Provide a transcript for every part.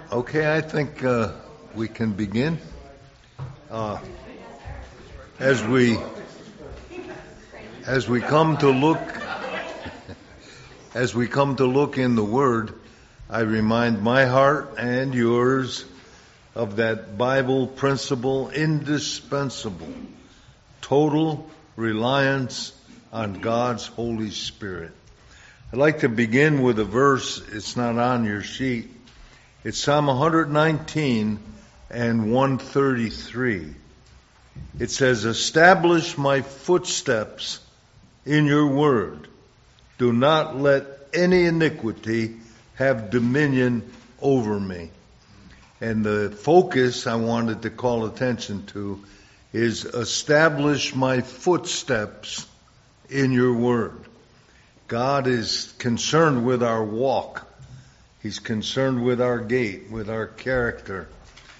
Okay, I think we can begin. As we come to look in the Word, I remind my heart and yours of that Bible principle, indispensable, total reliance on God's Holy Spirit. I'd like to begin with a verse. It's not on your sheet. It's Psalm 119 and 133. It says, "Establish my footsteps in your word. Do not let any iniquity have dominion over me." And the focus I wanted to call attention to is establish my footsteps in your word. God is concerned with our walk. He's concerned with our gait, with our character.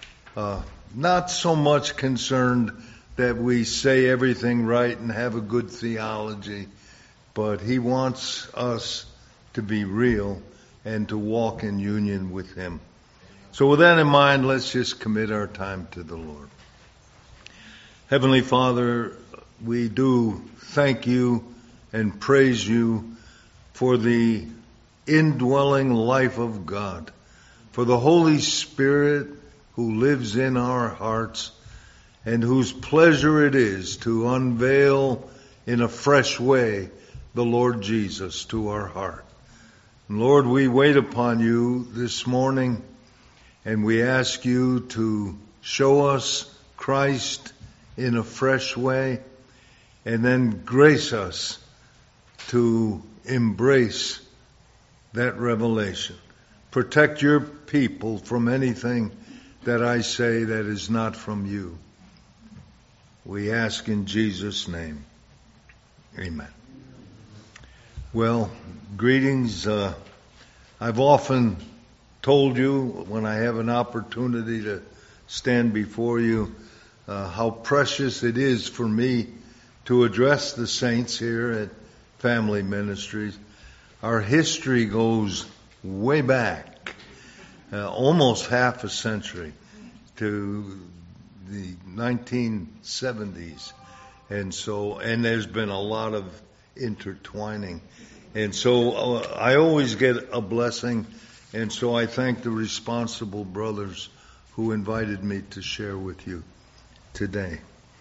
Not so much concerned that we say everything right and have a good theology, but He wants us to be real and to walk in union with Him. So with that in mind, let's just commit our time to the Lord. Heavenly Father, we do thank you and praise you for the indwelling life of God, for the Holy Spirit who lives in our hearts and whose pleasure it is to unveil in a fresh way the Lord Jesus to our heart. And Lord, we wait upon you this morning and we ask you to show us Christ in a fresh way and then grace us to embrace that revelation. Protect your people from anything that I say that is not from you. We ask in Jesus' name. Amen. Well, greetings. I've often told you when I have an opportunity to stand before you how precious it is for me to address the saints here at Family Ministries. Our history goes way back, almost half a century, to the 1970s. And there's been a lot of intertwining. And so I always get a blessing. And so I thank the responsible brothers who invited me to share with you today.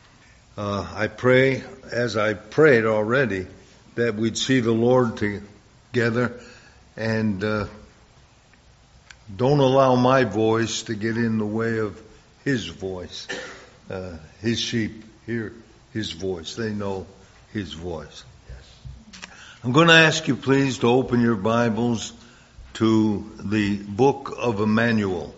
I pray, as I prayed already, that we'd see the Lord together and don't allow my voice to get in the way of His voice. His sheep hear His voice. They know His voice. I'm going to ask you please to open your Bibles to the book of Emmanuel.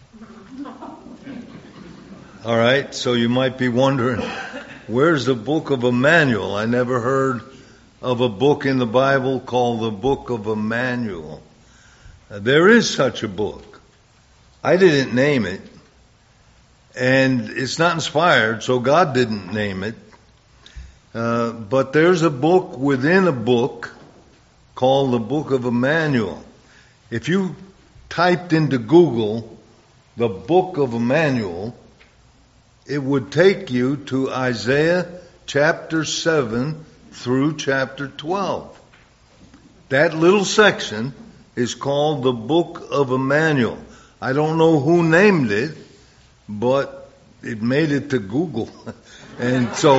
All right, so you might be wondering, where's the book of Emmanuel? I never heard of a book in the Bible called the Book of Emmanuel. There is such a book. I didn't name it, and it's not inspired, so God didn't name it. But there's a book within a book called the Book of Emmanuel. If you typed into Google the Book of Emmanuel, it would take you to Isaiah chapter 7 through chapter 12. That little section is called the Book of Emmanuel. I don't know who named it, but it made it to Google. And so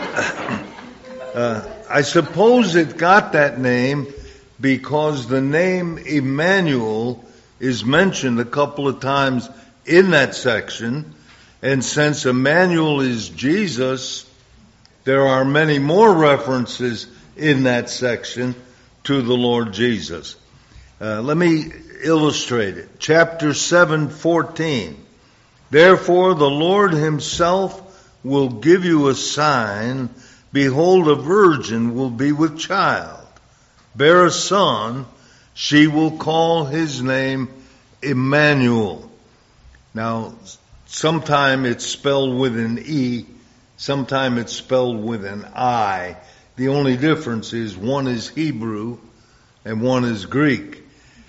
I suppose it got that name because the name Emmanuel is mentioned a couple of times in that section. And since Emmanuel is Jesus, there are many more references in that section to the Lord Jesus. Let me illustrate it. Chapter 7:14. "Therefore the Lord Himself will give you a sign. Behold, a virgin will be with child, bear a son. She will call His name Emmanuel." Now, sometime it's spelled with an E, sometime it's spelled with an I. The only difference is one is Hebrew and one is Greek.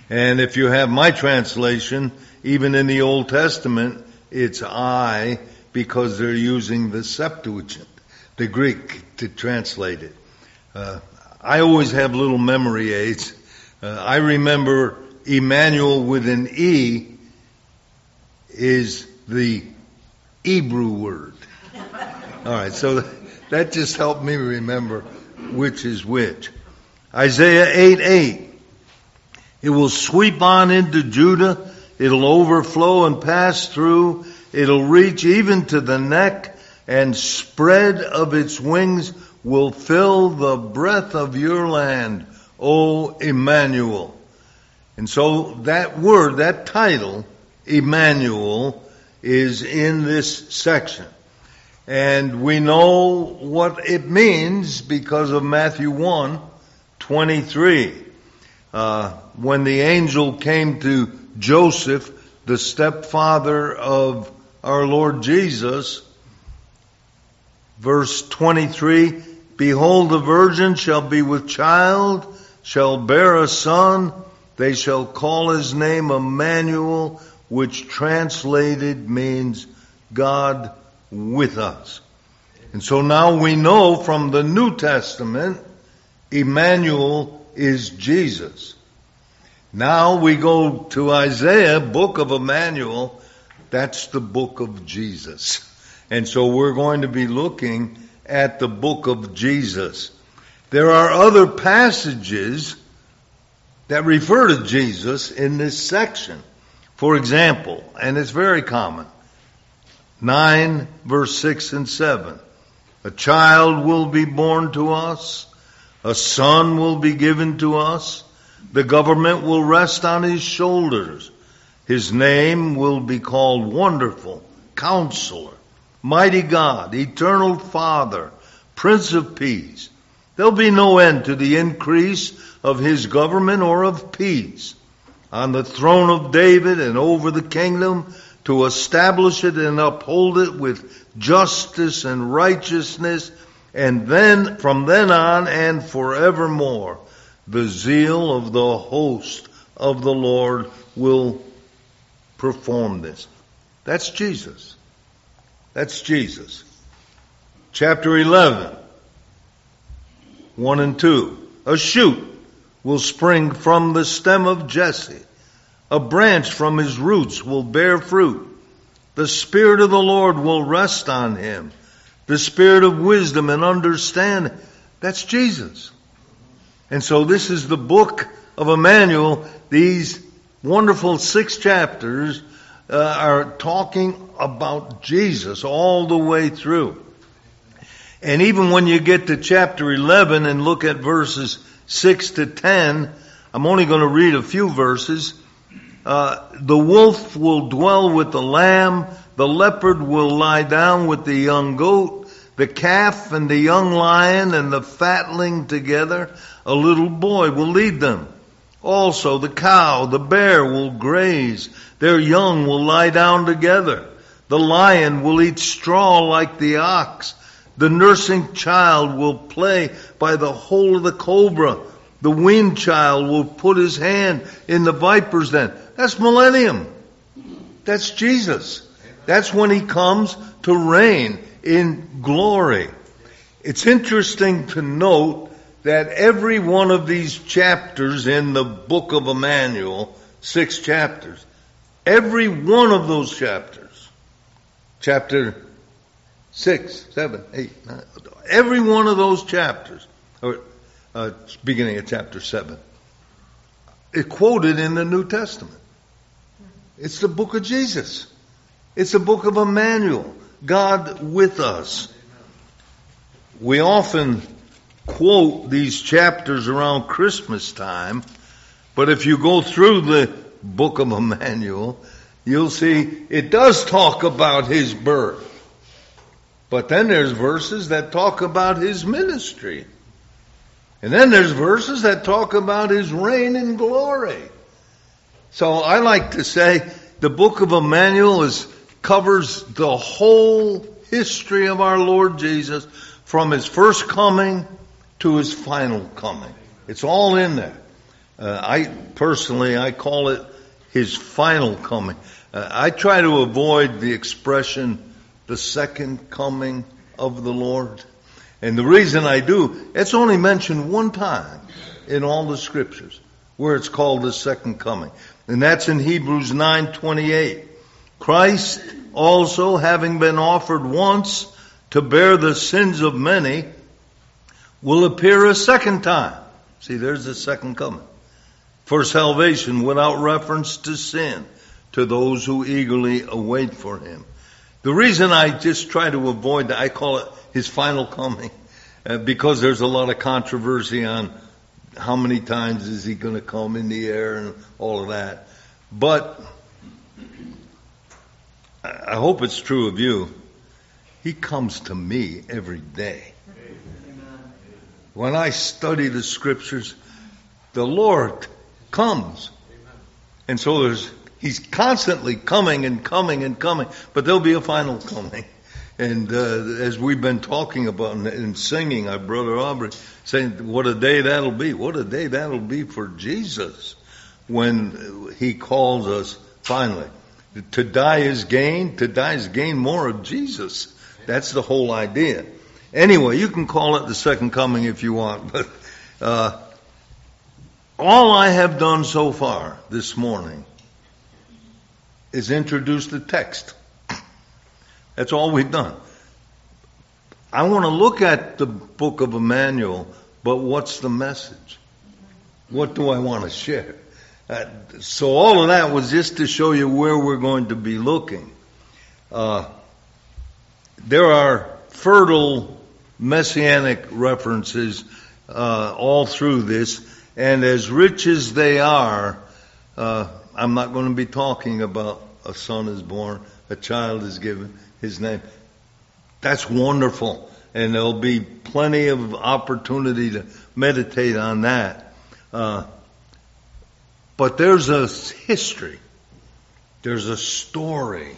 And if you have my translation, even in the Old Testament, it's I, because they're using the Septuagint, the Greek, to translate it. I always have little memory aids. I remember Emmanuel with an E is the Hebrew word. All right, so that just helped me remember which is which. Isaiah 8:8. It will sweep on into Judah. It'll overflow and pass through. It'll reach even to the neck, and spread of its wings will fill the breadth of your land, O Emmanuel. And so that word, that title, Emmanuel, is in this section. And we know what it means because of Matthew 1:23. When the angel came to Joseph, the stepfather of our Lord Jesus, verse 23, behold, the virgin shall be with child, shall bear a son, they shall call his name Emmanuel, which translated means God with us. And so now we know from the New Testament, Emmanuel is Jesus. Now we go to Isaiah, book of Emmanuel. That's the book of Jesus. And so we're going to be looking at the book of Jesus. There are other passages that refer to Jesus in this section. For example, and it's very common, 9 verse 6 and 7. A child will be born to us. A son will be given to us. The government will rest on his shoulders. His name will be called Wonderful, Counselor, Mighty God, Eternal Father, Prince of Peace. There'll be no end to the increase of his government or of peace on the throne of David and over the kingdom, to establish it and uphold it with justice and righteousness, and then from then on and forevermore the zeal of the host of the Lord will perform this. That's Jesus. That's Jesus. Chapter 11, 1 and 2. A shoot will spring from the stem of Jesse. A branch from his roots will bear fruit. The Spirit of the Lord will rest on him. The Spirit of wisdom and understanding. That's Jesus. And so this is the book of Emmanuel. These wonderful 6 chapters are talking about Jesus all the way through. And even when you get to chapter 11 and look at verses 6 to 10, I'm only going to read a few verses. The wolf will dwell with the lamb, the leopard will lie down with the young goat, the calf and the young lion and the fatling together, a little boy will lead them. Also the cow, the bear will graze, their young will lie down together. The lion will eat straw like the ox. The nursing child will play by the hole of the cobra. The weaned child will put his hand in the viper's den. That's millennium. That's Jesus. That's when he comes to reign in glory. It's interesting to note that every one of these chapters in the book of Emmanuel, 6 chapters, every one of those chapters, chapter 6, 7, 8, 9, every one of those chapters, or beginning of chapter 7, is quoted in the New Testament. It's the book of Jesus. It's the book of Emmanuel, God with us. We often quote these chapters around Christmas time, but if you go through the book of Emmanuel, you'll see it does talk about his birth. But then there's verses that talk about his ministry. And then there's verses that talk about his reign in glory. So I like to say the book of Emmanuel covers the whole history of our Lord Jesus from his first coming to his final coming. It's all in there. I call it his final coming. I try to avoid the expression, the second coming of the Lord. And the reason I do, it's only mentioned one time in all the scriptures where it's called the second coming. And that's in Hebrews 9:28. Christ also, having been offered once to bear the sins of many, will appear a second time. See, there's the second coming. For salvation without reference to sin, to those who eagerly await for him. The reason I just try to avoid that, I call it his final coming, because there's a lot of controversy on how many times is he going to come in the air and all of that. But I hope it's true of you. He comes to me every day. When I study the scriptures, the Lord comes. And so he's constantly coming and coming and coming. But there'll be a final coming. And as we've been talking about and singing, our brother Aubrey saying, what a day that'll be. What a day that'll be for Jesus when he calls us finally. To die is gain. To die is gain more of Jesus. That's the whole idea. Anyway, you can call it the second coming if you want. But all I have done so far this morning is introduce the text. That's all we've done. I want to look at the book of Emmanuel, but what's the message? What do I want to share? So all of that was just to show you where we're going to be looking. There are fertile messianic references all through this, and as rich as they are, I'm not going to be talking about a son is born, a child is given, his name. That's wonderful, and there'll be plenty of opportunity to meditate on that. But there's a history, there's a story,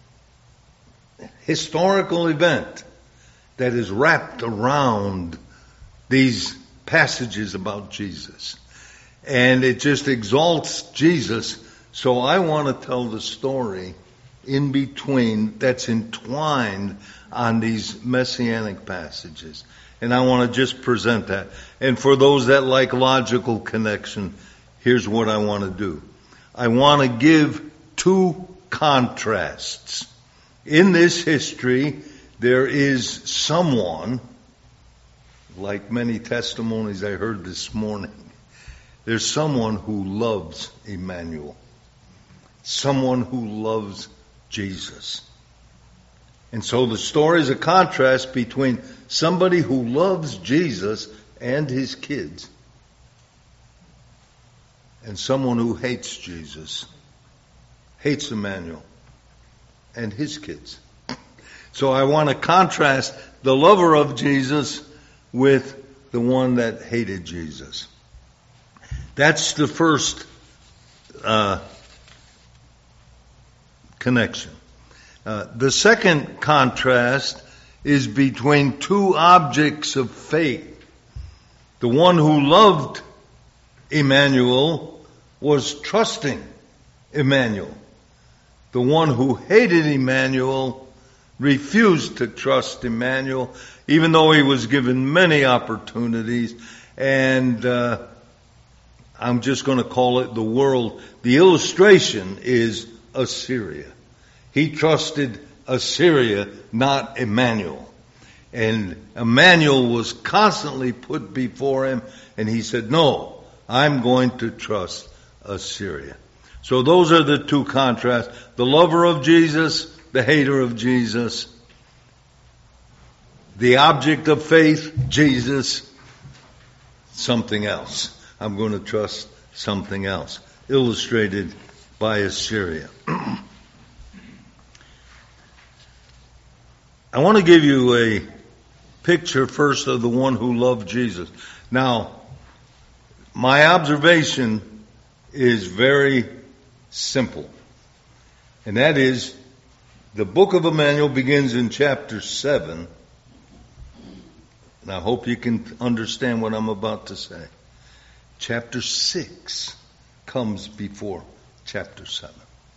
historical event that is wrapped around these passages about Jesus. And it just exalts Jesus. So I want to tell the story in between that's entwined on these messianic passages. And I want to just present that. And for those that like logical connection, here's what I want to do. I want to give two contrasts. In this history, there is someone, like many testimonies I heard this morning, there's someone who loves Emmanuel. Someone who loves Jesus. And so the story is a contrast between somebody who loves Jesus and his kids and someone who hates Jesus, hates Emmanuel and his kids. So I want to contrast the lover of Jesus with the one that hated Jesus. That's the first connection. The second contrast is between two objects of faith. The one who loved Emmanuel was trusting Emmanuel. The one who hated Emmanuel refused to trust Emmanuel, even though he was given many opportunities. And I'm just going to call it the world. The illustration is Assyria. He trusted Assyria, not Emmanuel. And Emmanuel was constantly put before him, and he said, no, I'm going to trust Assyria. So those are the two contrasts. The lover of Jesus, the hater of Jesus. The object of faith, Jesus. Something else. I'm going to trust something else. Illustrated by Assyria. I want to give you a picture first of the one who loved Jesus. Now, my observation is very simple. And that is, the book of Emmanuel begins in chapter 7. And I hope you can understand what I'm about to say. Chapter 6 comes before chapter 7.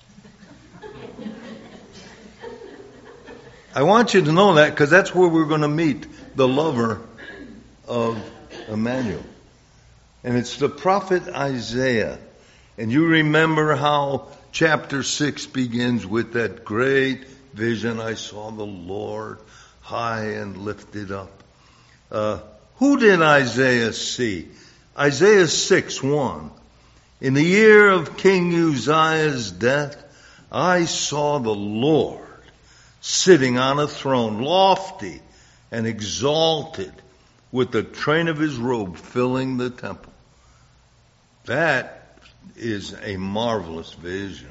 I want you to know that because that's where we're going to meet the lover of Emmanuel. And it's the prophet Isaiah. And you remember how chapter 6 begins with that great vision. I saw the Lord high and lifted up. Who did Isaiah see? Isaiah 6:1. In the year of King Uzziah's death, I saw the Lord sitting on a throne, lofty and exalted, with the train of his robe filling the temple. That is a marvelous vision.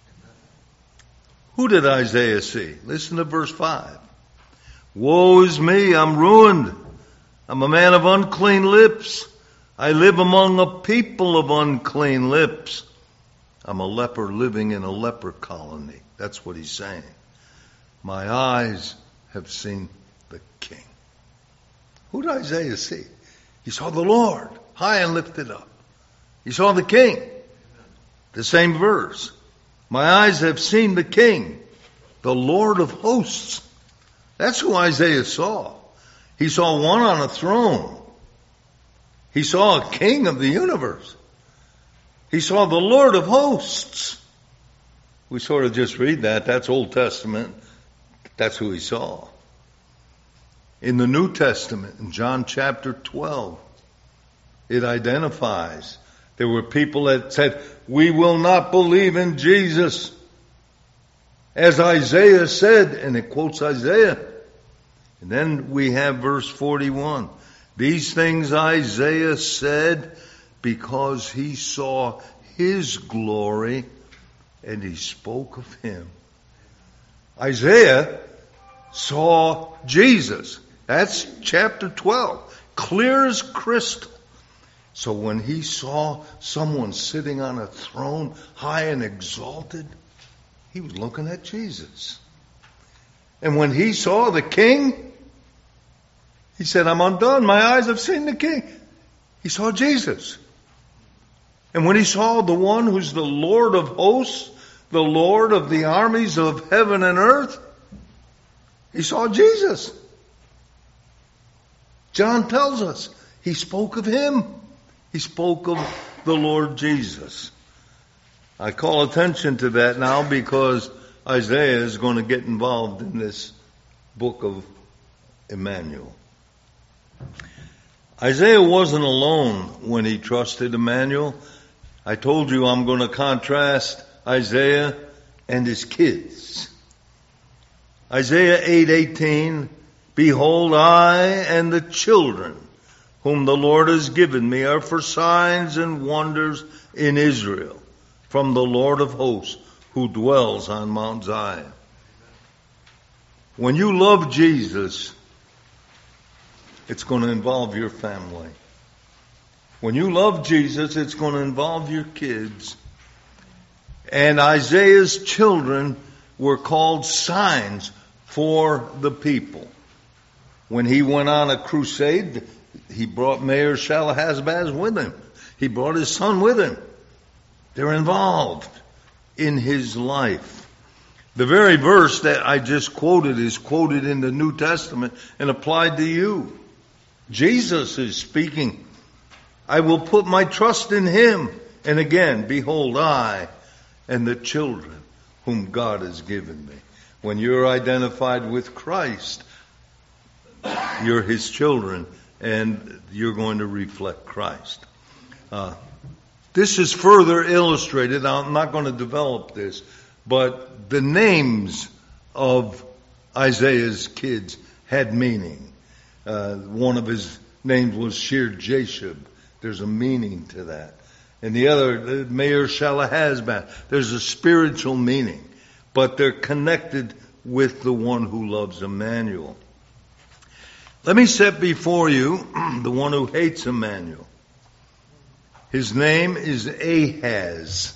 Who did Isaiah see? Listen to verse 5. Woe is me, I'm ruined. I'm a man of unclean lips. I live among a people of unclean lips. I'm a leper living in a leper colony. That's what he's saying. My eyes have seen the King. Who did Isaiah see? He saw the Lord, high and lifted up. He saw the King. The same verse. My eyes have seen the King, the Lord of hosts. That's who Isaiah saw. He saw one on a throne. He saw a king of the universe. He saw the Lord of hosts. We sort of just read that. That's Old Testament. That's who he saw. In the New Testament, in John chapter 12, it identifies. There were people that said, we will not believe in Jesus. As Isaiah said, and it quotes Isaiah. And then we have verse 41. These things Isaiah said because he saw his glory and he spoke of him. Isaiah saw Jesus. That's chapter 12. Clear as crystal. So when he saw someone sitting on a throne, high and exalted, he was looking at Jesus. And when he saw the King, he said, I'm undone. My eyes have seen the King. He saw Jesus. And when he saw the one who's the Lord of hosts, the Lord of the armies of heaven and earth, he saw Jesus. John tells us he spoke of him. He spoke of the Lord Jesus. I call attention to that now because Isaiah is going to get involved in this book of Emmanuel. Isaiah wasn't alone when he trusted Emmanuel. I told you I'm going to contrast Isaiah and his kids. Isaiah 8:18, behold, I and the children whom the Lord has given me are for signs and wonders in Israel from the Lord of hosts who dwells on Mount Zion. When you love Jesus, it's going to involve your family. When you love Jesus, it's going to involve your kids. And Isaiah's children were called signs for the people. When he went on a crusade, he brought Mayor Shalahazbaz with him. He brought his son with him. They're involved in his life. The very verse that I just quoted is quoted in the New Testament and applied to you. Jesus is speaking. I will put my trust in him. And again, behold, I and the children whom God has given me. When you're identified with Christ, you're his children and you're going to reflect Christ. This is further illustrated. I'm not going to develop this, but the names of Isaiah's kids had meaning. One of his names was Shear-Jashub. There's a meaning to that. And the other, Mayor Shalahazbaz. There's a spiritual meaning. But they're connected with the one who loves Emmanuel. Let me set before you the one who hates Emmanuel. His name is Ahaz.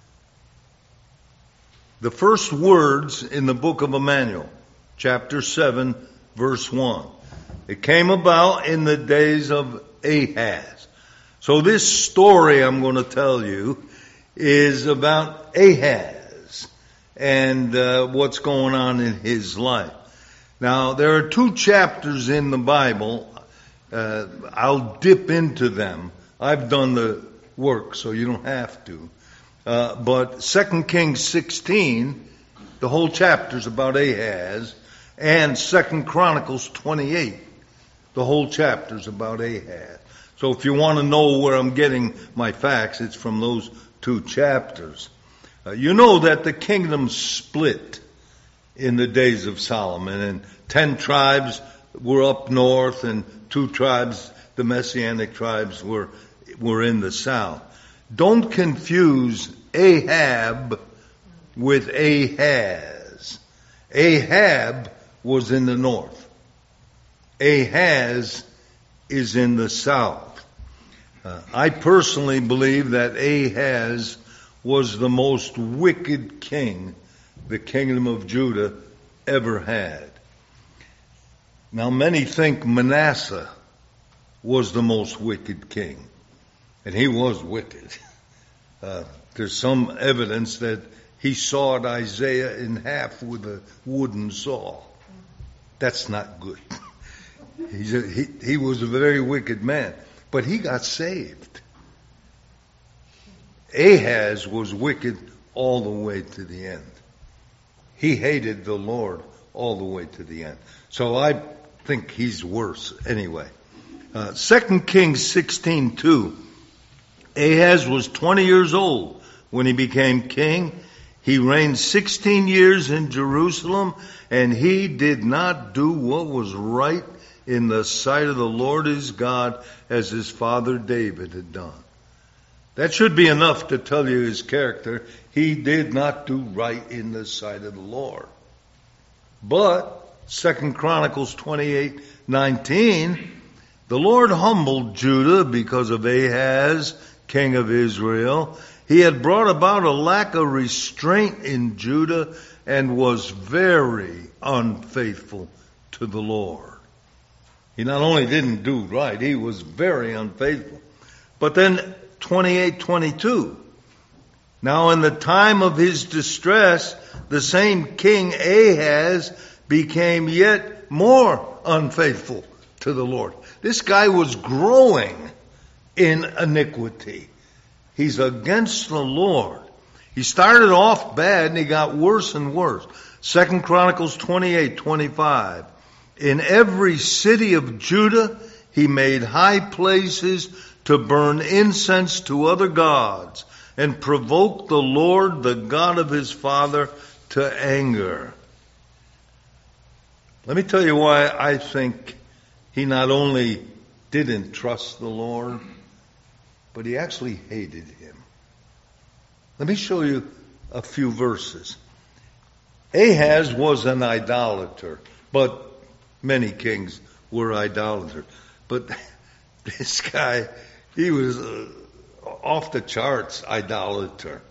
The first words in the book of Emmanuel, chapter 7, verse 1. It came about in the days of Ahaz. So this story I'm going to tell you is about Ahaz and what's going on in his life. Now, there are 2 chapters in the Bible. I'll dip into them. I've done the work, so you don't have to. But 2 Kings 16, the whole chapter's about Ahaz, and 2 Chronicles 28, the whole chapter's about Ahaz. So if you want to know where I'm getting my facts, it's from those 2 chapters. You know that the kingdom split in the days of Solomon, and 10 tribes were up north, and 2 tribes, the Messianic tribes, were in the south. Don't confuse Ahab with Ahaz. Ahab was in the north. Ahaz is in the south. I personally believe that Ahaz was the most wicked king the kingdom of Judah ever had. Now, many think Manasseh was the most wicked king, and he was wicked. There's some evidence that he sawed Isaiah in half with a wooden saw. That's not good. He was a very wicked man, but he got saved. Ahaz was wicked all the way to the end. He hated the Lord all the way to the end. So I think he's worse anyway. 2 Kings 16:2. Ahaz was 20 years old when he became king. He reigned 16 years in Jerusalem, and he did not do what was right in the sight of the Lord his God, as his father David had done. That should be enough to tell you his character. He did not do right in the sight of the Lord. But 2 Chronicles 28:19, the Lord humbled Judah because of Ahaz, king of Israel. He had brought about a lack of restraint in Judah and was very unfaithful to the Lord. He not only didn't do right, he was very unfaithful. But then 28:22. Now in the time of his distress, the same king Ahaz became yet more unfaithful to the Lord. This guy was growing in iniquity. He's against the Lord. He started off bad and he got worse and worse. 2 Chronicles 28:25. In every city of Judah, he made high places to burn incense to other gods and provoke the Lord, the God of his father, to anger. Let me tell you why I think he not only didn't trust the Lord, but he actually hated him. Let me show you a few verses. Ahaz was an idolater, but many kings were idolaters. But this guy, he was off the charts idolater.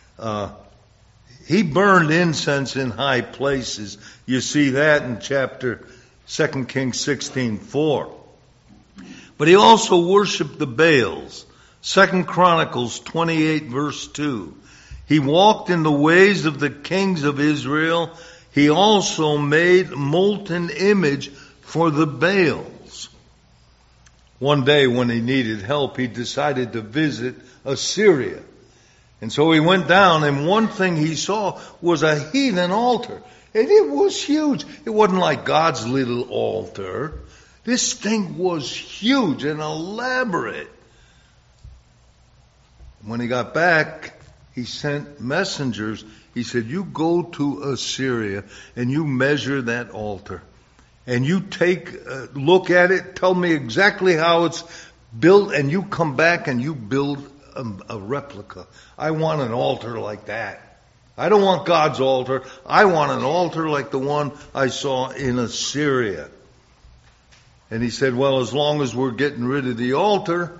He burned incense in high places. You see that in chapter 2 Kings 16:4. But he also worshiped the Baals. 2 Chronicles 28 verse 2. He walked in the ways of the kings of Israel. He also made molten image for the Baals. One day when he needed help, he decided to visit Assyria. And so he went down, and one thing he saw was a heathen altar. And it was huge. It wasn't like God's little altar. This thing was huge and elaborate. When he got back, he sent messengers. He said, you go to Assyria and you measure that altar. And you take a look at it, tell me exactly how it's built, and you come back and you build a replica. I want an altar like that. I don't want God's altar. I want an altar like the one I saw in Assyria. And he said, well, as long as we're getting rid of the altar,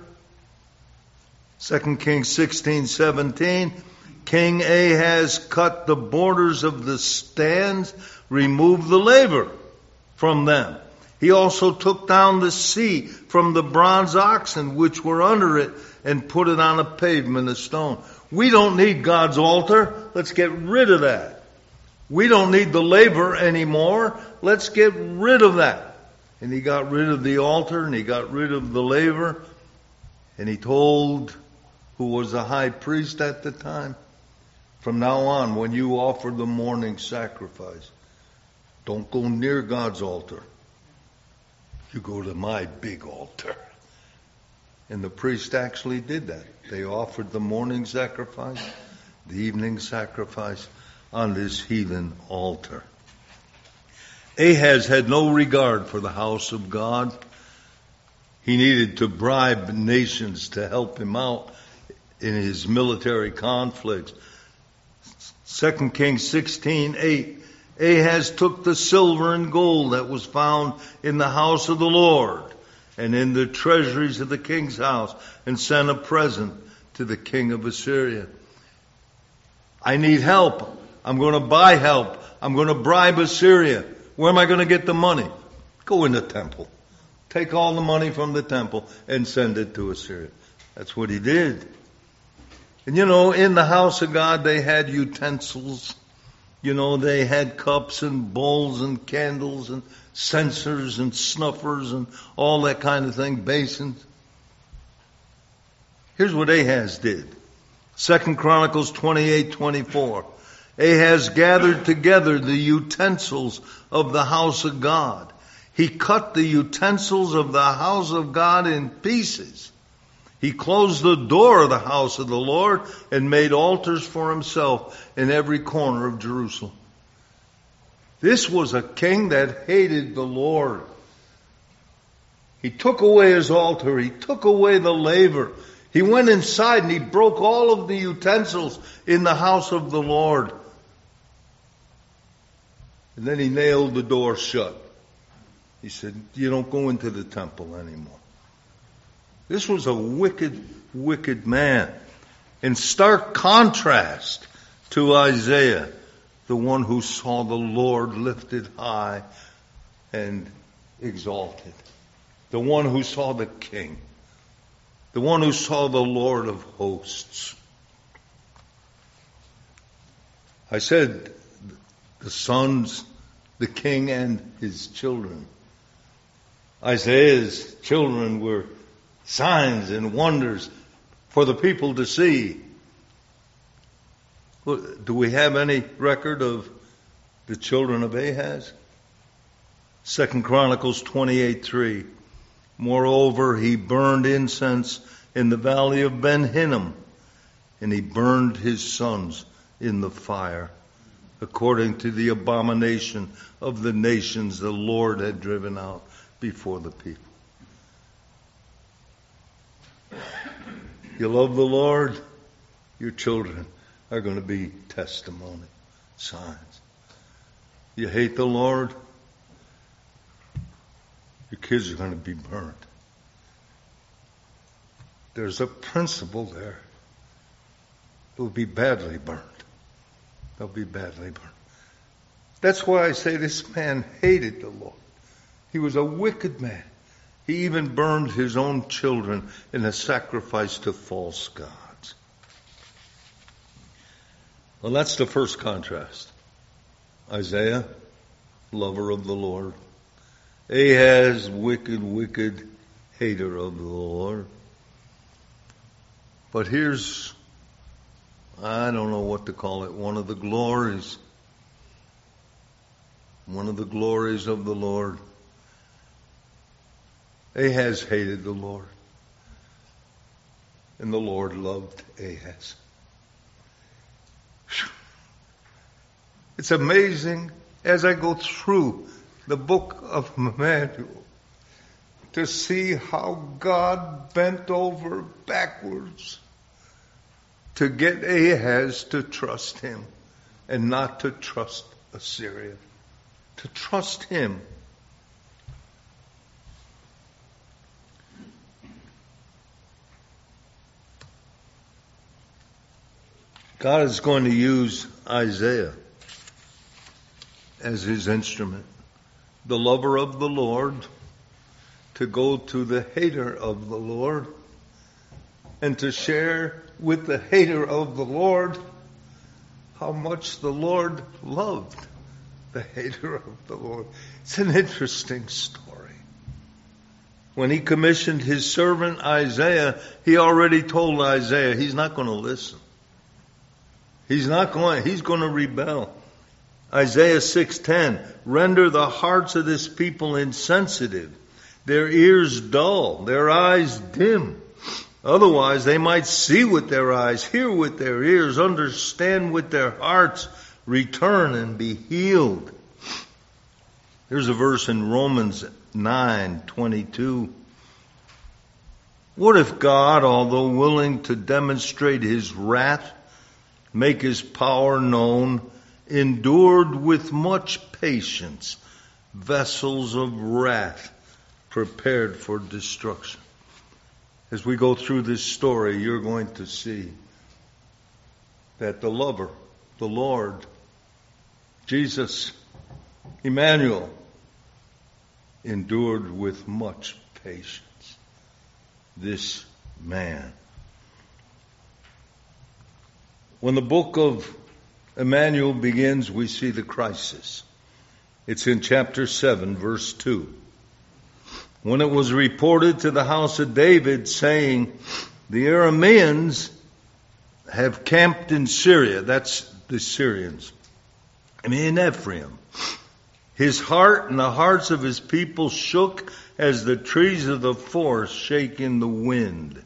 2 Kings 16:17, King Ahaz cut the borders of the stands, removed the laver from them, He also took down the sea from the bronze oxen which were under it and put it on a pavement of stone. We don't need God's altar. Let's get rid of that. We don't need the labor anymore. Let's get rid of that. And he got rid of the altar and he got rid of the labor. And he told who was the high priest at the time, from now on, when you offer the morning sacrifice, don't go near God's altar. You go to my big altar. And the priest actually did that. They offered the morning sacrifice, the evening sacrifice on this heathen altar. Ahaz had no regard for the house of God. He needed to bribe nations to help him out in his military conflicts. 2 Kings 16:8. Ahaz took the silver and gold that was found in the house of the Lord and in the treasuries of the king's house and sent a present to the king of Assyria. I need help. I'm going to buy help. I'm going to bribe Assyria. Where am I going to get the money? Go in the temple. Take all the money from the temple and send it to Assyria. That's what he did. And in the house of God they had utensils. They had cups and bowls and candles and censers and snuffers and all that kind of thing, basins. Here's what Ahaz did. 2 Chronicles 28:24. Ahaz gathered together the utensils of the house of God. He cut the utensils of the house of God in pieces. He closed the door of the house of the Lord and made altars for himself in every corner of Jerusalem. This was a king that hated the Lord. He took away his altar. He took away the laver. He went inside and he broke all of the utensils in the house of the Lord. And then he nailed the door shut. He said, you don't go into the temple anymore. This was a wicked, wicked man. In stark contrast to Isaiah, the one who saw the Lord lifted high and exalted. The one who saw the King. The one who saw the Lord of hosts. I said the sons, the king and his children. Isaiah's children were signs and wonders for the people to see. Do we have any record of the children of Ahaz? 2 Chronicles 28:3. Moreover, he burned incense in the valley of Ben Hinnom, and he burned his sons in the fire, according to the abomination of the nations the Lord had driven out before the people. You love the Lord, your children are going to be testimony, signs. You hate the Lord, your kids are going to be burnt. There's a principle there. It will be badly burnt. They'll be badly burnt. That's why I say this man hated the Lord. He was a wicked man. He even burned his own children in a sacrifice to false gods. Well, that's the first contrast. Isaiah, lover of the Lord. Ahaz, wicked, wicked hater of the Lord. But here's, I don't know what to call it, one of the glories. One of the glories of the Lord. Ahaz hated the Lord. And the Lord loved Ahaz. It's amazing as I go through the book of Emmanuel to see how God bent over backwards to get Ahaz to trust him and not to trust Assyria. To trust him. God is going to use Isaiah as his instrument the lover of the Lord to go to the hater of the Lord and to share with the hater of the Lord how much the Lord loved the hater of the Lord. It's an interesting story. When he commissioned his servant Isaiah, he already told Isaiah he's not going to listen. He's going to rebel. Isaiah 6:10, render the hearts of this people insensitive, their ears dull, their eyes dim. Otherwise they might see with their eyes, hear with their ears, understand with their hearts, return and be healed. There's a verse in Romans 9:22. What if God, although willing to demonstrate his wrath, make his power known, endured with much patience vessels of wrath prepared for destruction? As we go through this story, you're going to see that the lover, the Lord, Jesus, Emmanuel, endured with much patience this man. When the book of Emmanuel begins, we see the crisis. It's in chapter 7, verse 2. When it was reported to the house of David, saying, the Arameans have camped in Syria. That's the Syrians. In Ephraim. His heart and the hearts of his people shook as the trees of the forest shake in the wind.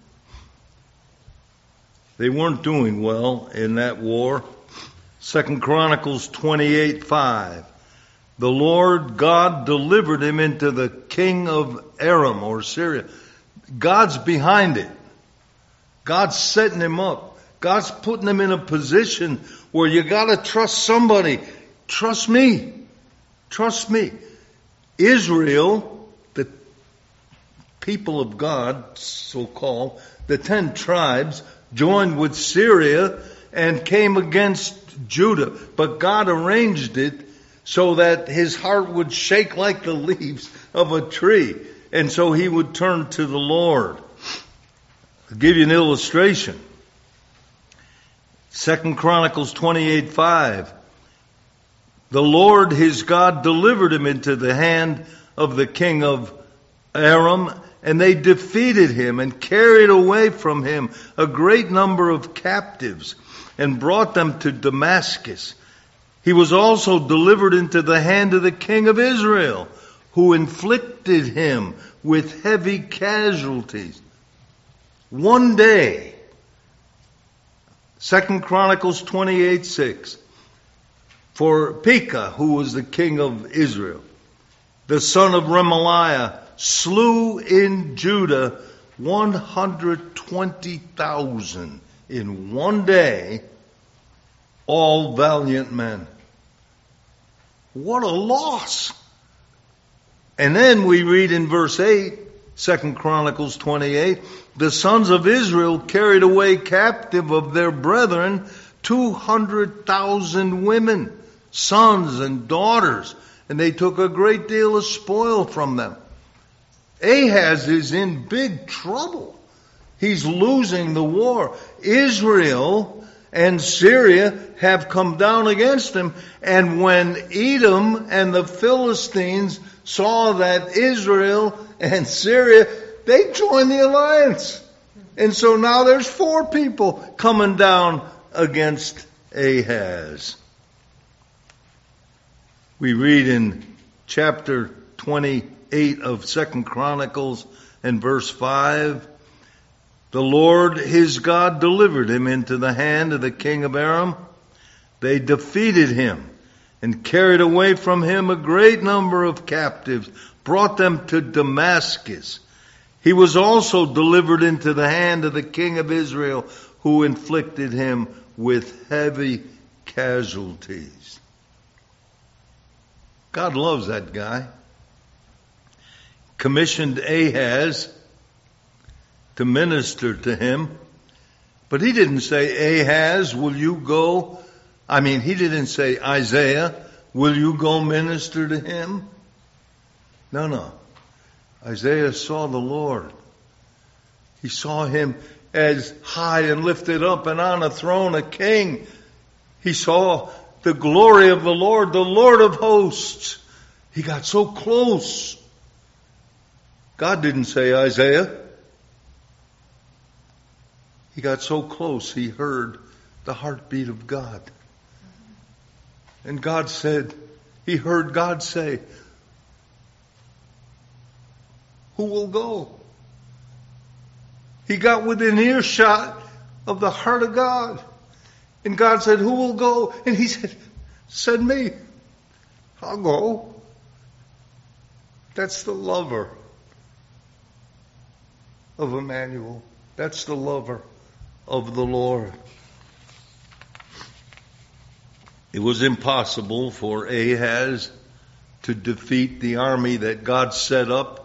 They weren't doing well in that war. 2 Chronicles 28:5. The Lord God delivered him into the king of Aram or Syria. God's behind it. God's setting him up. God's putting him in a position where you gotta trust somebody. Trust me. Trust me. Israel, the people of God, so-called, the 10 tribes, joined with Syria and came against Judah. But God arranged it so that his heart would shake like the leaves of a tree. And so he would turn to the Lord. I'll give you an illustration. 2 Chronicles 28:5. The Lord his God delivered him into the hand of the king of Aram, and they defeated him and carried away from him a great number of captives and brought them to Damascus. He was also delivered into the hand of the king of Israel, who inflicted him with heavy casualties. One day, 2 Chronicles 28:6, for Pekah, who was the king of Israel, the son of Remaliah, slew in Judah 120,000 in one day, all valiant men. What a loss! And then we read in verse 8, 2 Chronicles 28, the sons of Israel carried away captive of their brethren 200,000 women, sons and daughters, and they took a great deal of spoil from them. Ahaz is in big trouble. He's losing the war. Israel and Syria have come down against him. And when Edom and the Philistines saw that Israel and Syria, they joined the alliance. And so now there's 4 people coming down against Ahaz. We read in chapter 28 of 2 Chronicles and verse 5, the Lord his God delivered him into the hand of the king of Aram. They defeated him and carried away from him a great number of captives, brought them to Damascus. He was also delivered into the hand of the king of Israel, who inflicted him with heavy casualties. God loves that guy. Commissioned Ahaz to minister to him. But he didn't say, Ahaz, will you go? He didn't say, Isaiah, will you go minister to him? No. Isaiah saw the Lord. He saw him as high and lifted up and on a throne, a king. He saw the glory of the Lord of hosts. He got so close. God didn't say, Isaiah. He got so close, he heard the heartbeat of God. And God said, he heard God say, who will go? He got within earshot of the heart of God. And God said, who will go? And he said, send me. I'll go. That's the lover of Emmanuel. That's the lover of the Lord. It was impossible for Ahaz to defeat the army that God set up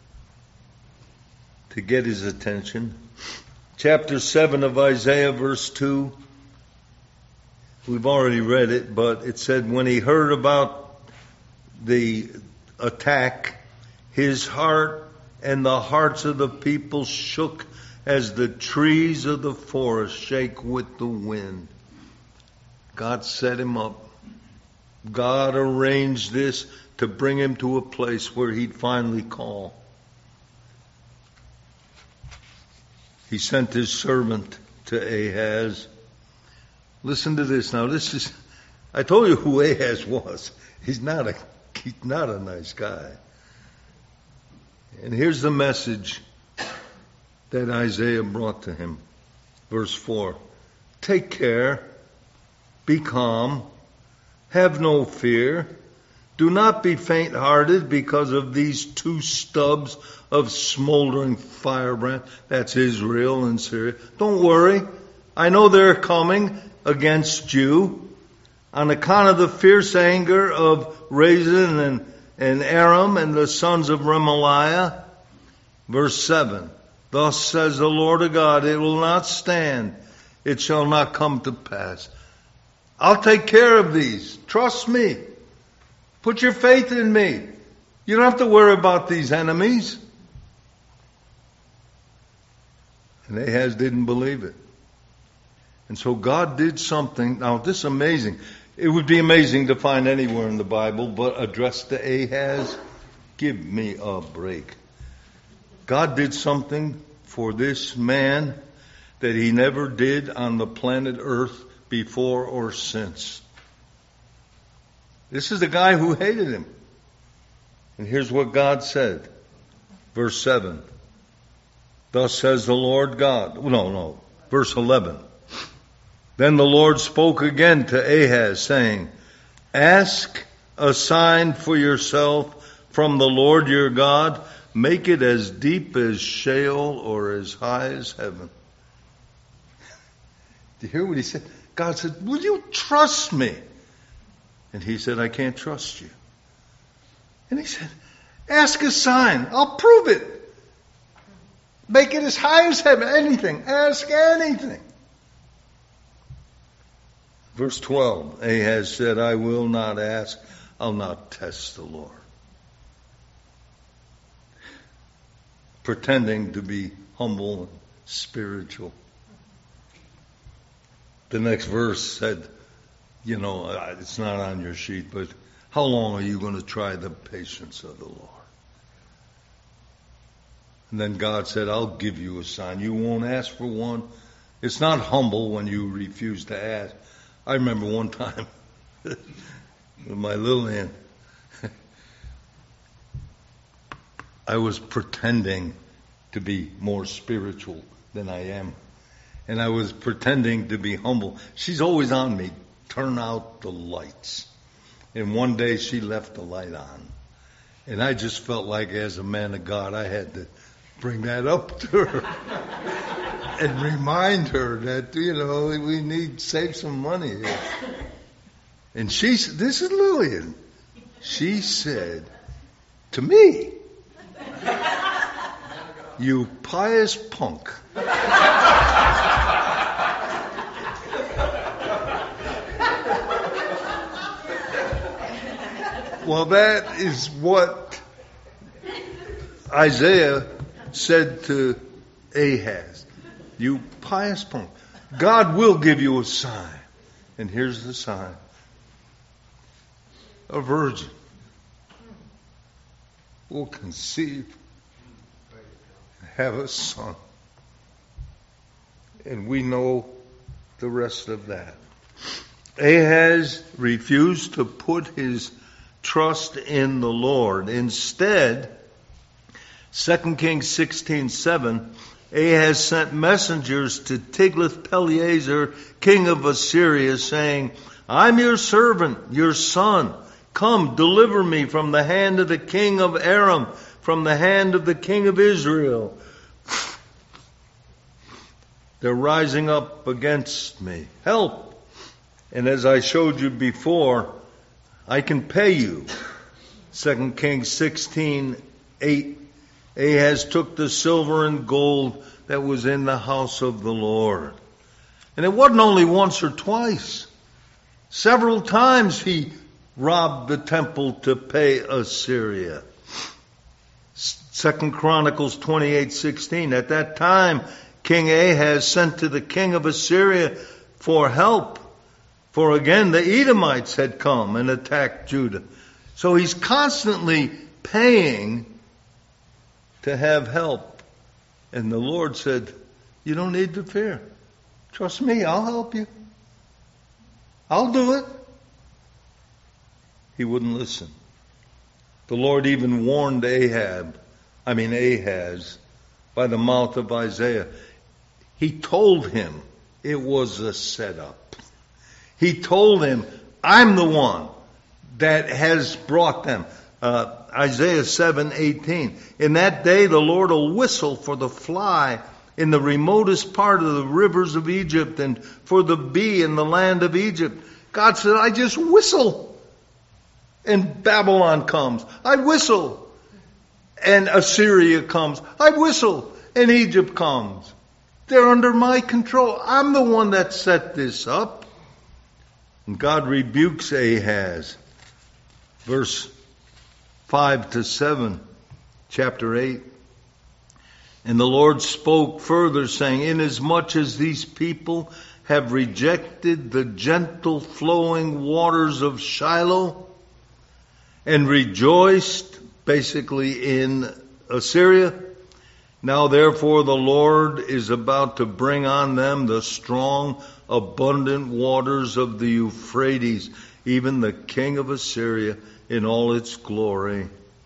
to get his attention. Chapter 7 of Isaiah, verse 2. We've already read it, but it said, when he heard about the attack, his heart and the hearts of the people shook as the trees of the forest shake with the wind. God set him up. God arranged this to bring him to a place where he'd finally call. He sent his servant to Ahaz. Listen to this. Now I told you who Ahaz was. He's not a nice guy. And here's the message that Isaiah brought to him. Verse 4. Take care, be calm, have no fear. Do not be faint-hearted because of these two stubs of smoldering firebrand. That's Israel and Syria. Don't worry. I know they're coming against you on account of the fierce anger of Rezin and Aram and the sons of Remaliah. Verse 7. Thus says the Lord of God, it will not stand. It shall not come to pass. I'll take care of these. Trust me. Put your faith in me. You don't have to worry about these enemies. And Ahaz didn't believe it. And so God did something. Now this is amazing. It would be amazing to find anywhere in the Bible, but addressed to Ahaz, give me a break. God did something for this man that he never did on the planet Earth before or since. This is the guy who hated him. And here's what God said. Verse 7. Thus says the Lord God. Verse 11. Then the Lord spoke again to Ahaz, saying, ask a sign for yourself from the Lord your God. Make it as deep as Sheol or as high as heaven. Do you hear what he said? God said, will you trust me? And he said, I can't trust you. And he said, ask a sign. I'll prove it. Make it as high as heaven. Anything. Ask anything. Verse 12. Ahaz said, I will not ask. I'll not test the Lord. Pretending to be humble and spiritual. The next verse said, it's not on your sheet, but how long are you going to try the patience of the Lord? And then God said, I'll give you a sign. You won't ask for one. It's not humble when you refuse to ask. I remember one time with my little hand, I was pretending to be more spiritual than I am. And I was pretending to be humble. She's always on me. Turn out the lights. And one day she left the light on. And I just felt like as a man of God, I had to bring that up to her. And remind her that, we need to save some money here. And this is Lillian. She said to me, you pious punk. Well, that is what Isaiah said to Ahaz, you pious punk, God will give you a sign. And here's the sign. A virgin will conceive and have a son. And we know the rest of that. Ahaz refused to put his trust in the Lord. Instead, 2 Kings 16:7, Ahaz sent messengers to Tiglath-Pileser, king of Assyria, saying, I'm your servant, your son. Come, deliver me from the hand of the king of Aram, from the hand of the king of Israel. They're rising up against me. Help! And as I showed you before, I can pay you. 2 Kings 16:8. Ahaz took the silver and gold that was in the house of the Lord. And it wasn't only once or twice. Several times he robbed the temple to pay Assyria. 2 Chronicles 28:16. At that time, King Ahaz sent to the king of Assyria for help. For again, the Edomites had come and attacked Judah. So he's constantly paying to have help. And the Lord said, you don't need to fear. Trust me, I'll help you. I'll do it. He wouldn't listen. The Lord even warned Ahaz, by the mouth of Isaiah. He told him it was a setup. He told him, I'm the one that has brought them. Isaiah 7:18. In that day the Lord will whistle for the fly in the remotest part of the rivers of Egypt and for the bee in the land of Egypt. God said, I just whistle and Babylon comes. I whistle and Assyria comes. I whistle and Egypt comes. They're under my control. I'm the one that set this up. And God rebukes Ahaz. Verse 5-7, chapter 8. And the Lord spoke further, saying, inasmuch as these people have rejected the gentle flowing waters of Shiloh and rejoiced, basically in Assyria, now therefore the Lord is about to bring on them the strong, abundant waters of the Euphrates, even the king of Assyria in all its glory.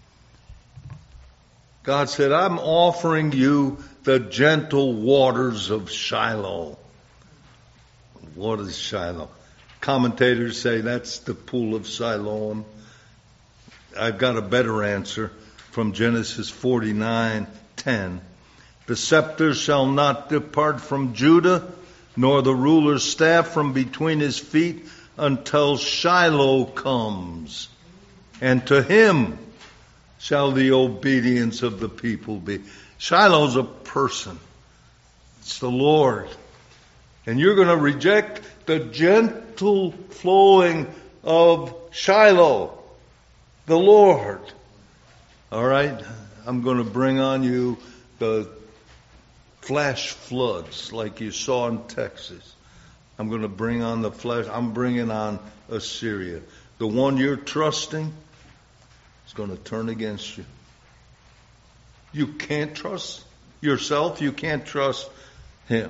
God said, I'm offering you the gentle waters of Shiloh. What is Shiloh? Commentators say that's the pool of Siloam. I've got a better answer from Genesis 49:10. The scepter shall not depart from Judah, nor the ruler's staff from between his feet, until Shiloh comes. And to him shall the obedience of the people be. Shiloh's a person. It's the Lord. And you're going to reject the gentle flowing of Shiloh, the Lord. All right? I'm going to bring on you the flash floods like you saw in Texas. I'm going to bring on the flash. I'm bringing on Assyria. The one you're trusting is going to turn against you. You can't trust yourself. You can't trust him.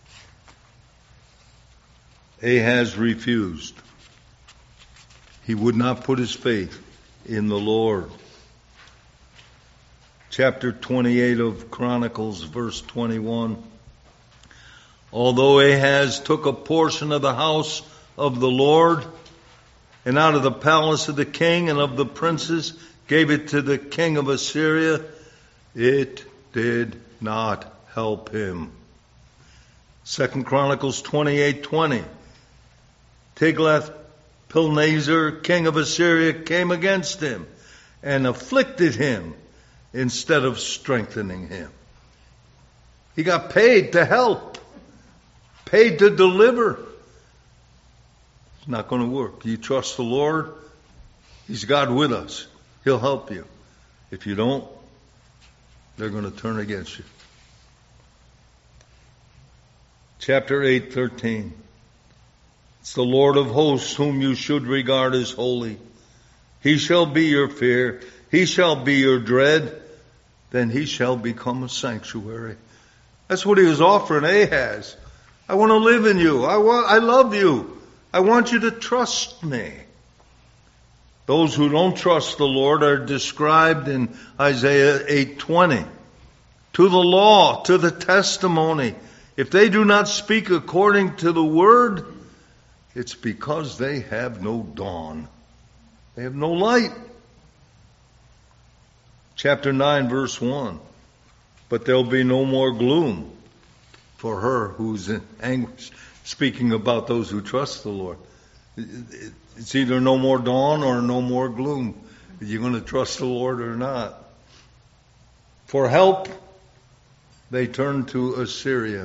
Ahaz refused. He would not put his faith in the Lord. Chapter 28 of Chronicles, verse 21. Although Ahaz took a portion of the house of the Lord, and out of the palace of the king and of the princes gave it to the king of Assyria, it did not help him. 2 Chronicles 28:20. Tiglath-Pileser, king of Assyria, came against him and afflicted him instead of strengthening him. He got paid to help, paid to deliver. It's not going to work. You trust the Lord, he's God with us. He'll help you. If you don't, they're going to turn against you. Chapter 8:13. It's the Lord of hosts whom you should regard as holy. He shall be your fear. He shall be your dread. Then he shall become a sanctuary. That's what he was offering Ahaz. I want to live in you. I love you. I want you to trust me. Those who don't trust the Lord are described in Isaiah 8:20. To the law, to the testimony. If they do not speak according to the word, it's because they have no dawn. They have no light. Chapter 9, verse 1. But there'll be no more gloom for her who's in anguish. Speaking about those who trust the Lord. It's either no more dawn or no more gloom. Are you going to trust the Lord or not? For help, they turn to Assyria.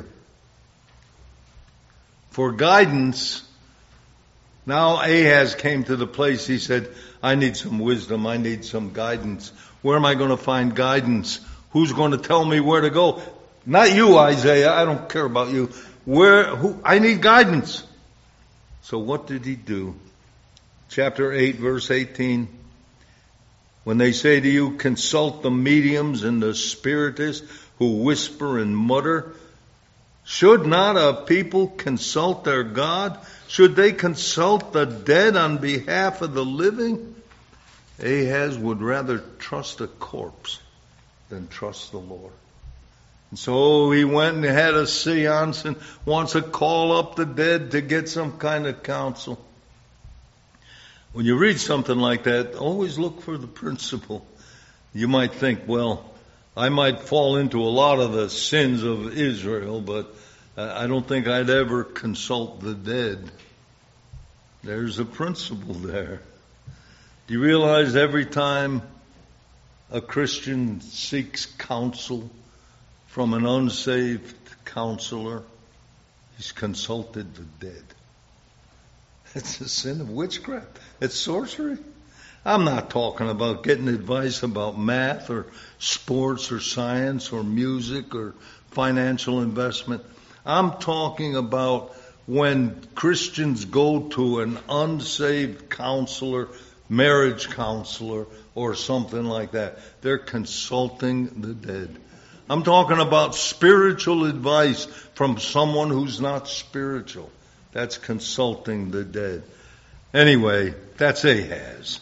For guidance, now Ahaz came to the place, he said, I need some wisdom, I need some guidance. Where am I going to find guidance? Who's going to tell me where to go? Not you, Isaiah, I don't care about you. I need guidance. So what did he do? Chapter 8, verse 18. When they say to you, consult the mediums and the spiritists who whisper and mutter, should not a people consult their God? Should they consult the dead on behalf of the living? Ahaz would rather trust a corpse than trust the Lord. And so he went and had a seance and wants to call up the dead to get some kind of counsel. When you read something like that, always look for the principle. You might think, well, I might fall into a lot of the sins of Israel, but I don't think I'd ever consult the dead. There's a principle there. Do you realize every time a Christian seeks counsel from an unsaved counselor, he's consulted the dead? It's a sin of witchcraft. It's sorcery. I'm not talking about getting advice about math or sports or science or music or financial investment. I'm talking about when Christians go to an unsaved counselor, marriage counselor, or something like that. They're consulting the dead. I'm talking about spiritual advice from someone who's not spiritual. That's consulting the dead. Anyway, that's Ahaz.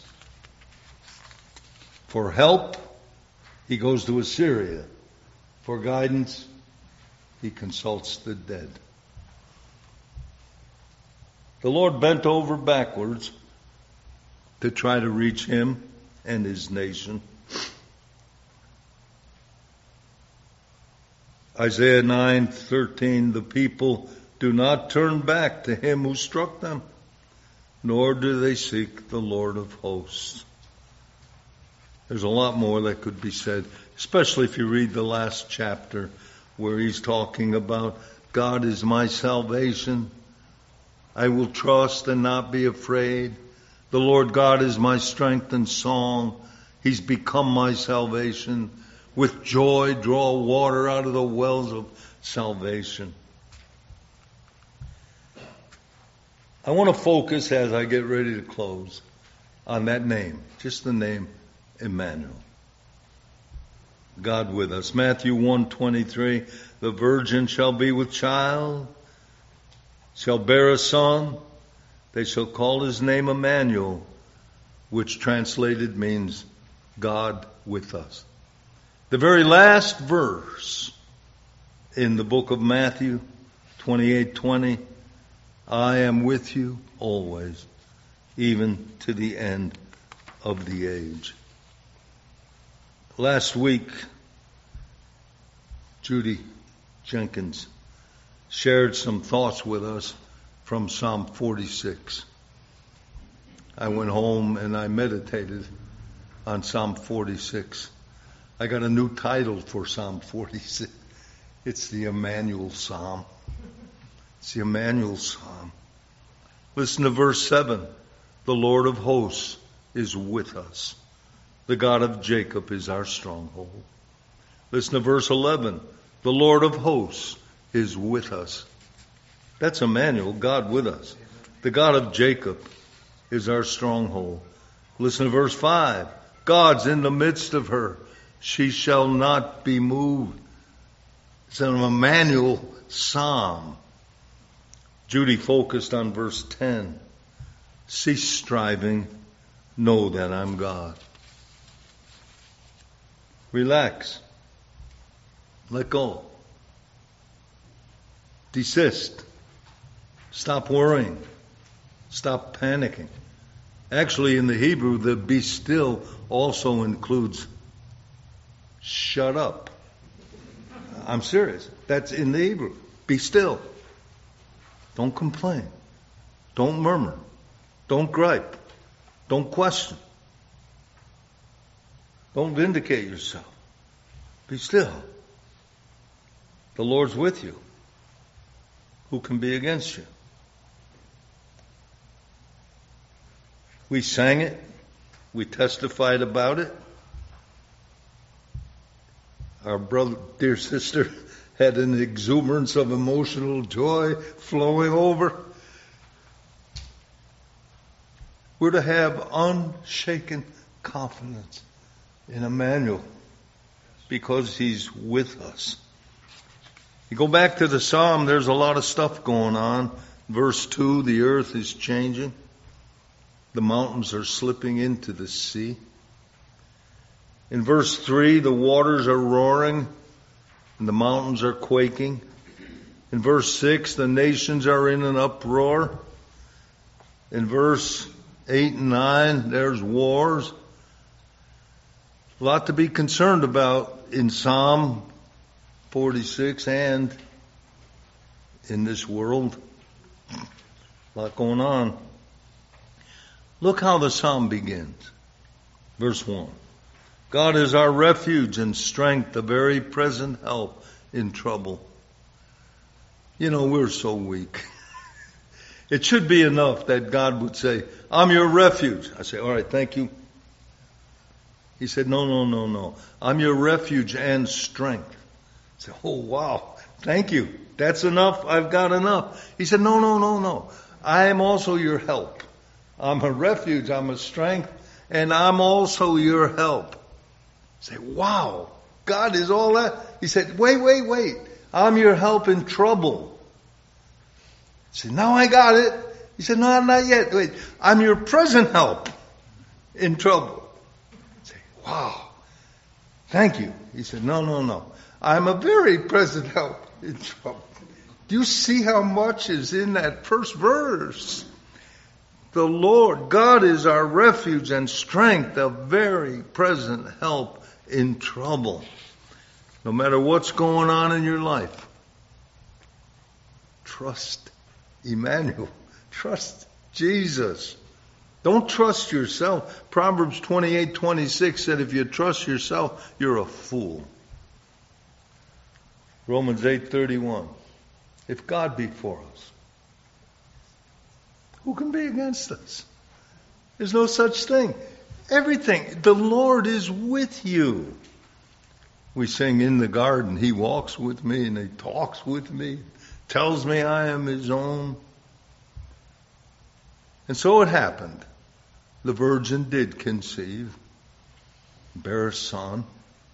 For help, he goes to Assyria. For guidance, he consults the dead. The Lord bent over backwards to try to reach him and his nation. Isaiah 9:13, the people do not turn back to him who struck them, nor do they seek the Lord of hosts. There's a lot more that could be said, especially if you read the last chapter where he's talking about God is my salvation. I will trust and not be afraid. The Lord God is my strength and song. He's become my salvation. With joy, draw water out of the wells of salvation. I want to focus as I get ready to close on that name, just the name Emmanuel. God with us. Matthew 1:23, the virgin shall be with child, shall bear a son. They shall call his name Emmanuel, which translated means God with us. The very last verse in the book of Matthew 28:20, I am with you always, even to the end of the age. Last week, Judy Jenkins shared some thoughts with us from Psalm 46. I went home and I meditated on Psalm 46. I got a new title for Psalm 46. It's the Emmanuel Psalm. It's the Emmanuel Psalm. Listen to verse 7. The Lord of hosts is with us. The God of Jacob is our stronghold. Listen to verse 11. The Lord of hosts is with us. That's Emmanuel, God with us. The God of Jacob is our stronghold. Listen to verse 5. God's in the midst of her. She shall not be moved. It's an Emmanuel psalm. Judy focused on verse 10. Cease striving. Know that I'm God. Relax. Let go. Desist. Stop worrying. Stop panicking. Actually, in the Hebrew, the be still also includes shut up. I'm serious. That's in the Hebrew. Be still. Don't complain. Don't murmur. Don't gripe. Don't question. Don't vindicate yourself. Be still. The Lord's with you. Who can be against you? We sang it. We testified about it. Our brother, dear sister, had an exuberance of emotional joy flowing over. We're to have unshaken confidence in Emmanuel because he's with us. You go back to the psalm, there's a lot of stuff going on. Verse 2, the earth is changing. The mountains are slipping into the sea. In verse 3, the waters are roaring and the mountains are quaking. In verse 6, the nations are in an uproar. In verse 8 and 9, there's wars. A lot to be concerned about in Psalm 46 and in this world. A lot going on. Look how the psalm begins. Verse 1. God is our refuge and strength, a very present help in trouble. You know, we're so weak. It should be enough that God would say, I'm your refuge. I say, all right, thank you. He said, no. I'm your refuge and strength. I said, oh, wow, thank you. That's enough. I've got enough. He said, no. I am also your help. I'm a refuge. I'm a strength. And I'm also your help. I say, wow, God is all that. He said, wait. I'm your help in trouble. I said, now I got it. He said, no, not yet. Wait, I'm your present help in trouble. I say, wow, thank you. He said, no. I'm a very present help in trouble. Do you see how much is in that first verse? The Lord, God is our refuge and strength, a very present help in trouble. No matter what's going on in your life, trust Emmanuel. Trust Jesus. Don't trust yourself. Proverbs 28:26 said if you trust yourself, you're a fool. Romans 8:31. If God be for us, who can be against us? There's no such thing. Everything. The Lord is with you. We sing in the garden, He walks with me and He talks with me, tells me I am His own. And so it happened. The virgin did conceive, bear a son,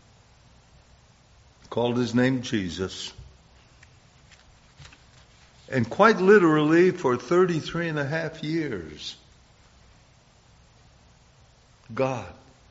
called his name Jesus. And quite literally for 33 and a half years, God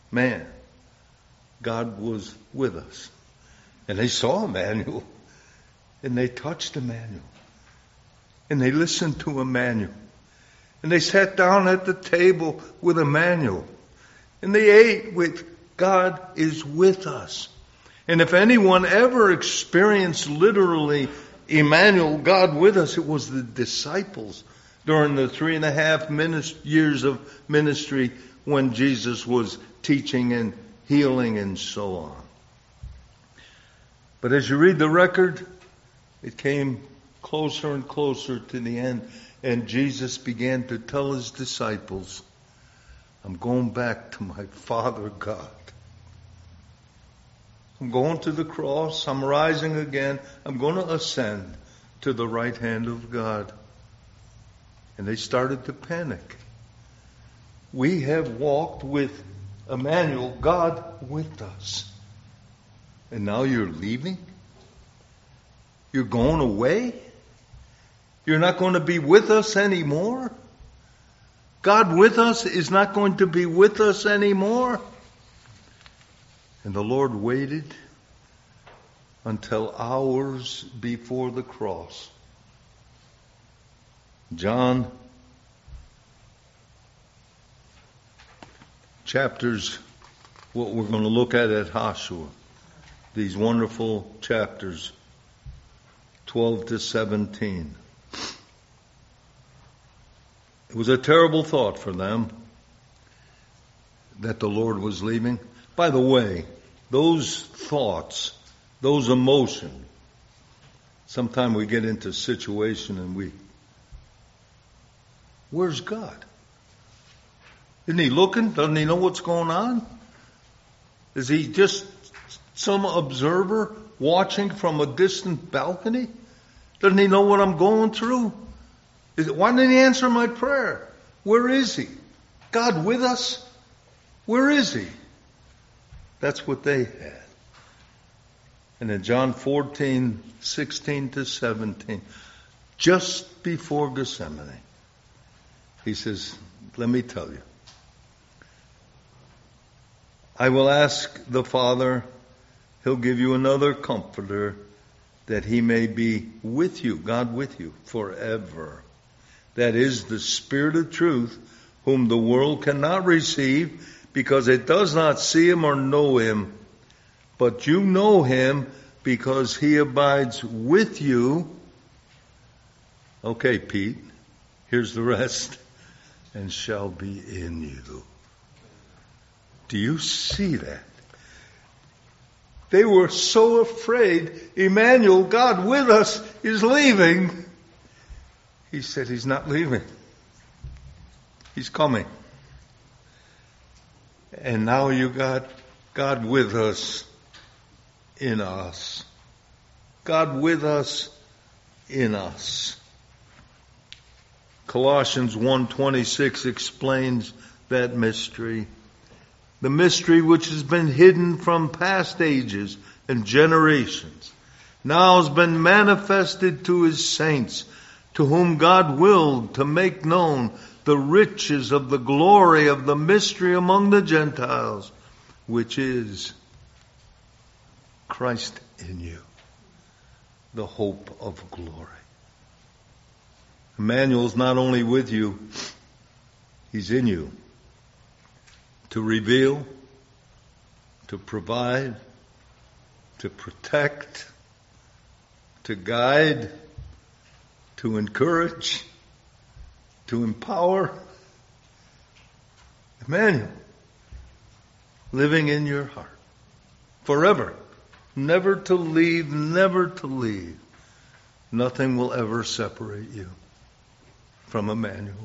was with us. And they saw Emmanuel. And they touched Emmanuel. And they listened to Emmanuel. And they sat down at the table with Emmanuel. And they ate with God is with us. And if anyone ever experienced literally Emmanuel, God with us, it was the disciples during the 3.5 years of ministry when Jesus was teaching and healing and so on. But as you read the record, it came closer and closer to the end, and Jesus began to tell his disciples, I'm going back to my Father God. I'm going to the cross. I'm rising again. I'm going to ascend to the right hand of God. And they started to panic. We have walked with Emmanuel, God with us. And now you're leaving? You're going away? You're not going to be with us anymore? God with us is not going to be with us anymore? And the Lord waited until hours before the cross. John chapters, what we're going to look at Joshua, these wonderful chapters, 12 to 17. It was a terrible thought for them that the Lord was leaving. By the way, those thoughts, those emotions, sometimes we get into a situation and where's God? Isn't he looking? Doesn't he know what's going on? Is he just some observer watching from a distant balcony? Doesn't he know what I'm going through? Why didn't he answer my prayer? Where is he? God with us? Where is he? That's what they had. And in John 14, 16 to 17, just before Gethsemane, he says, let me tell you, I will ask the Father, he'll give you another comforter that he may be with you, God with you, forever. That is the Spirit of truth, whom the world cannot receive because it does not see him or know him. But you know him because he abides with you. Okay, Pete, here's the rest. And shall be in you. Do you see that? They were so afraid Emmanuel, God with us, is leaving. He said he's not leaving. He's coming. And now you got God with us in us. God with us in us. Colossians 1:26 explains that mystery. The mystery which has been hidden from past ages and generations now has been manifested to his saints, to whom God willed to make known the riches of the glory of the mystery among the Gentiles, which is Christ in you, the hope of glory. Emmanuel's not only with you, he's in you. To reveal, to provide, to protect, to guide, to encourage, to empower. Emmanuel, living in your heart forever, never to leave, never to leave. Nothing will ever separate you from Emmanuel.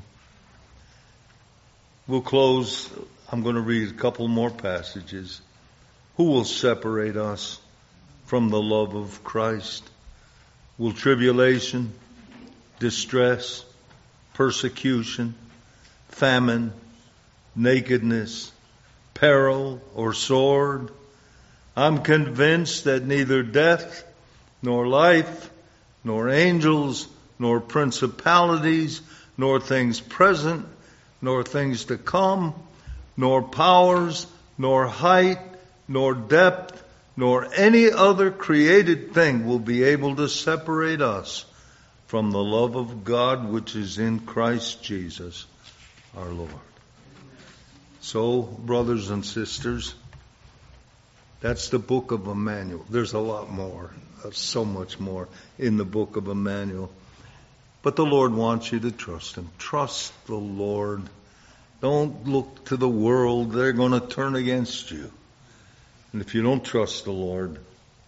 We'll close. I'm going to read a couple more passages. Who will separate us from the love of Christ? Will tribulation, distress, persecution, famine, nakedness, peril, or sword? I'm convinced that neither death, nor life, nor angels, nor principalities, nor things present, nor things to come, nor powers, nor height, nor depth, nor any other created thing will be able to separate us from the love of God which is in Christ Jesus our Lord. So, brothers and sisters, that's the book of Emmanuel. There's a lot more, so much more in the book of Emmanuel. But the Lord wants you to trust him. Trust the Lord. Don't look to the world. They're going to turn against you. And if you don't trust the Lord,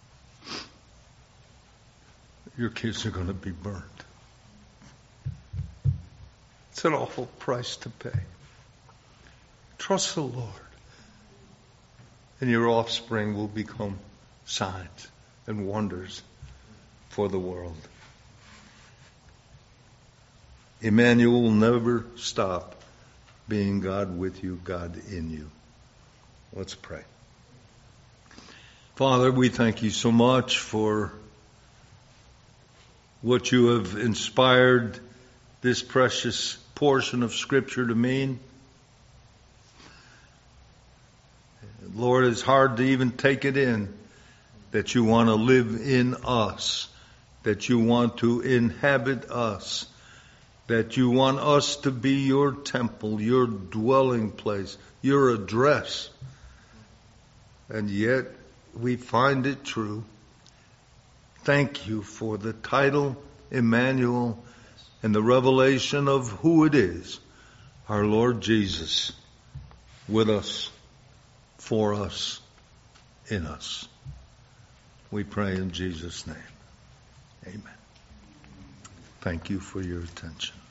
your kids are going to be burned. It's an awful price to pay. Trust the Lord. And your offspring will become signs and wonders for the world. Emmanuel will never stop being God with you, God in you. Let's pray. Father, we thank you so much for what you have inspired this precious portion of Scripture to mean. Lord, it's hard to even take it in that you want to live in us, that you want to inhabit us, that you want us to be your temple, your dwelling place, your address. And yet we find it true. Thank you for the title Emmanuel and the revelation of who it is, our Lord Jesus, with us, for us, in us. We pray in Jesus' name. Amen. Thank you for your attention.